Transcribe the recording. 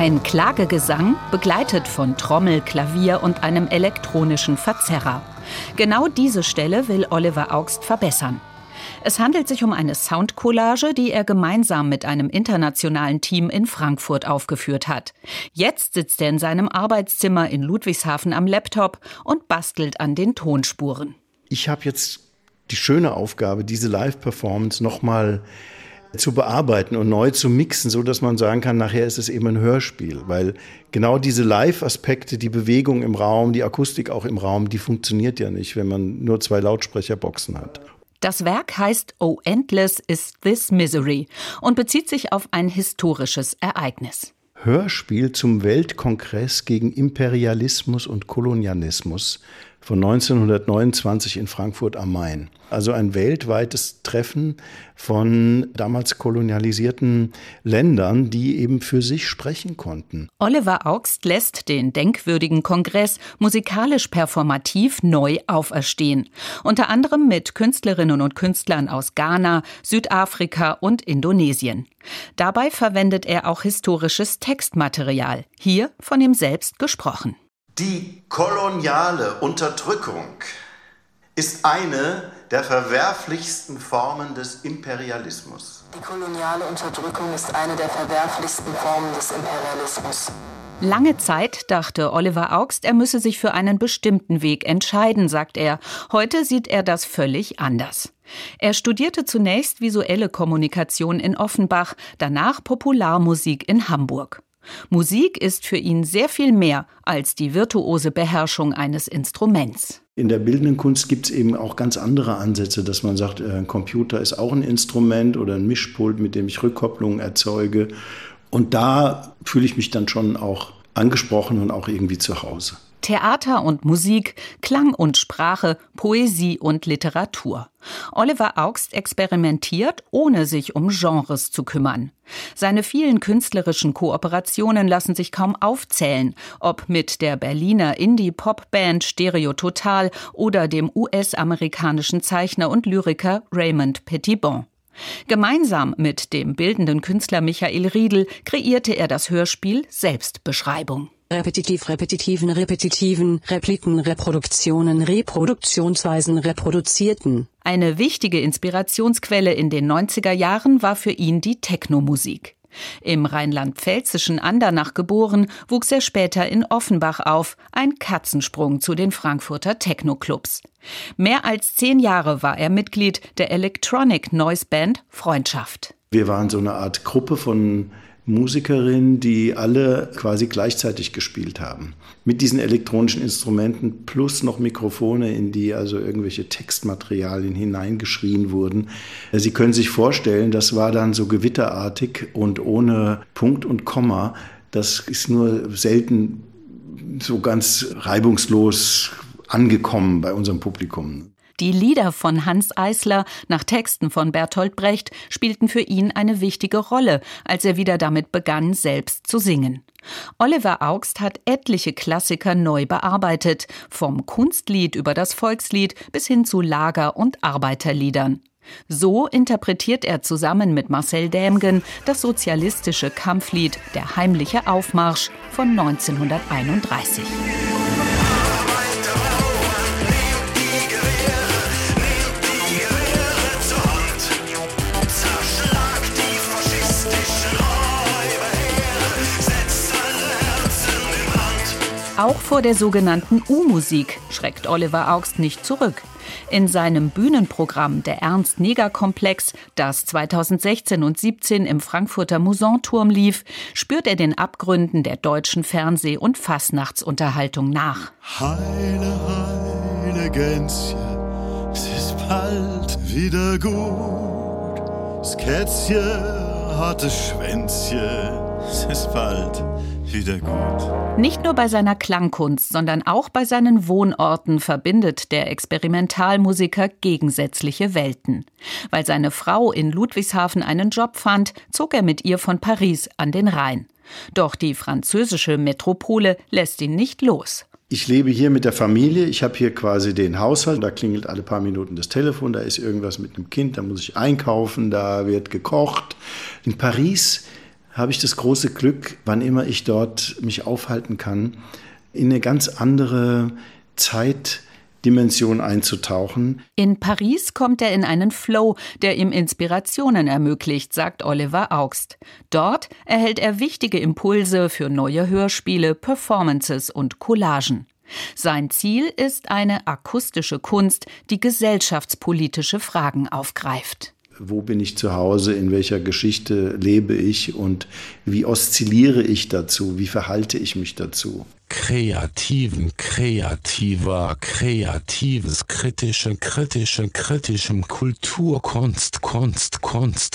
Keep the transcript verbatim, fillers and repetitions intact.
Ein Klagegesang, begleitet von Trommel, Klavier und einem elektronischen Verzerrer. Genau diese Stelle will Oliver Augst verbessern. Es handelt sich um eine Soundcollage, die er gemeinsam mit einem internationalen Team in Frankfurt aufgeführt hat. Jetzt sitzt er in seinem Arbeitszimmer in Ludwigshafen am Laptop und bastelt an den Tonspuren. Ich habe jetzt die schöne Aufgabe, diese Live-Performance nochmal zu bearbeiten und neu zu mixen, so dass man sagen kann, nachher ist es eben ein Hörspiel. Weil genau diese Live-Aspekte, die Bewegung im Raum, die Akustik auch im Raum, die funktioniert ja nicht, wenn man nur zwei Lautsprecherboxen hat. Das Werk heißt Oh Endless is This Misery und bezieht sich auf ein historisches Ereignis. Hörspiel zum Weltkongress gegen Imperialismus und Kolonialismus von neunzehnhundertneunundzwanzig in Frankfurt am Main. Also ein weltweites Treffen von damals kolonialisierten Ländern, die eben für sich sprechen konnten. Oliver Augst lässt den denkwürdigen Kongress musikalisch performativ neu auferstehen. Unter anderem mit Künstlerinnen und Künstlern aus Ghana, Südafrika und Indonesien. Dabei verwendet er auch historisches Textmaterial, hier von ihm selbst gesprochen. Die koloniale Unterdrückung ist eine der verwerflichsten Formen des Imperialismus. Die koloniale Unterdrückung ist eine der verwerflichsten Formen des Imperialismus. Lange Zeit dachte Oliver Augst, er müsse sich für einen bestimmten Weg entscheiden, sagt er. Heute sieht er das völlig anders. Er studierte zunächst visuelle Kommunikation in Offenbach, danach Popularmusik in Hamburg. Musik ist für ihn sehr viel mehr als die virtuose Beherrschung eines Instruments. In der bildenden Kunst gibt es eben auch ganz andere Ansätze, dass man sagt, ein Computer ist auch ein Instrument oder ein Mischpult, mit dem ich Rückkopplungen erzeuge. Und da fühle ich mich dann schon auch angesprochen und auch irgendwie zu Hause. Theater und Musik, Klang und Sprache, Poesie und Literatur. Oliver Augst experimentiert, ohne sich um Genres zu kümmern. Seine vielen künstlerischen Kooperationen lassen sich kaum aufzählen, ob mit der Berliner Indie-Pop-Band Stereo Total oder dem U S-amerikanischen Zeichner und Lyriker Raymond Pettibon. Gemeinsam mit dem bildenden Künstler Michael Riedl kreierte er das Hörspiel Selbstbeschreibung. Repetitiv, repetitiven, repetitiven, Repliken, Reproduktionen, Reproduktionsweisen, reproduzierten. Eine wichtige Inspirationsquelle in den neunziger Jahren war für ihn die Technomusik. Im rheinland-pfälzischen Andernach geboren, wuchs er später in Offenbach auf, ein Katzensprung zu den Frankfurter Techno-Clubs. Mehr als zehn Jahre war er Mitglied der Electronic Noise Band Freundschaft. Wir waren so eine Art Gruppe von Musikerinnen, die alle quasi gleichzeitig gespielt haben. Mit diesen elektronischen Instrumenten plus noch Mikrofone, in die also irgendwelche Textmaterialien hineingeschrien wurden. Sie können sich vorstellen, das war dann so gewitterartig und ohne Punkt und Komma. Das ist nur selten so ganz reibungslos angekommen bei unserem Publikum. Die Lieder von Hanns Eisler nach Texten von Bertolt Brecht spielten für ihn eine wichtige Rolle, als er wieder damit begann, selbst zu singen. Oliver Augst hat etliche Klassiker neu bearbeitet, vom Kunstlied über das Volkslied bis hin zu Lager- und Arbeiterliedern. So interpretiert er zusammen mit Marcel Dämgen das sozialistische Kampflied Der heimliche Aufmarsch von neunzehnhunderteinunddreißig. Auch vor der sogenannten U-Musik schreckt Oliver Augst nicht zurück. In seinem Bühnenprogramm Der Ernst-Neger-Komplex, das zweitausendsechzehn und siebzehn im Frankfurter Musanturm lief, spürt er den Abgründen der deutschen Fernseh- und Fastnachtsunterhaltung nach. Heile, heile Gänschen, es ist bald wieder gut. Das Kätzchen hat das Schwänzchen, es ist bald wieder gut. Nicht nur bei seiner Klangkunst, sondern auch bei seinen Wohnorten verbindet der Experimentalmusiker gegensätzliche Welten. Weil seine Frau in Ludwigshafen einen Job fand, zog er mit ihr von Paris an den Rhein. Doch die französische Metropole lässt ihn nicht los. Ich lebe hier mit der Familie, ich habe hier quasi den Haushalt, da klingelt alle paar Minuten das Telefon, da ist irgendwas mit einem Kind, da muss ich einkaufen, da wird gekocht. In Paris habe ich das große Glück, wann immer ich dort mich aufhalten kann, in eine ganz andere Zeitdimension einzutauchen. In Paris kommt er in einen Flow, der ihm Inspirationen ermöglicht, sagt Oliver Augst. Dort erhält er wichtige Impulse für neue Hörspiele, Performances und Collagen. Sein Ziel ist eine akustische Kunst, die gesellschaftspolitische Fragen aufgreift. Wo bin ich zu Hause, in welcher Geschichte lebe ich und wie oszilliere ich dazu, wie verhalte ich mich dazu? Kreativen, kreativer, kreatives, kritischen, kritischen, kritischem Kultur, Kunst, Kunst, Kunst.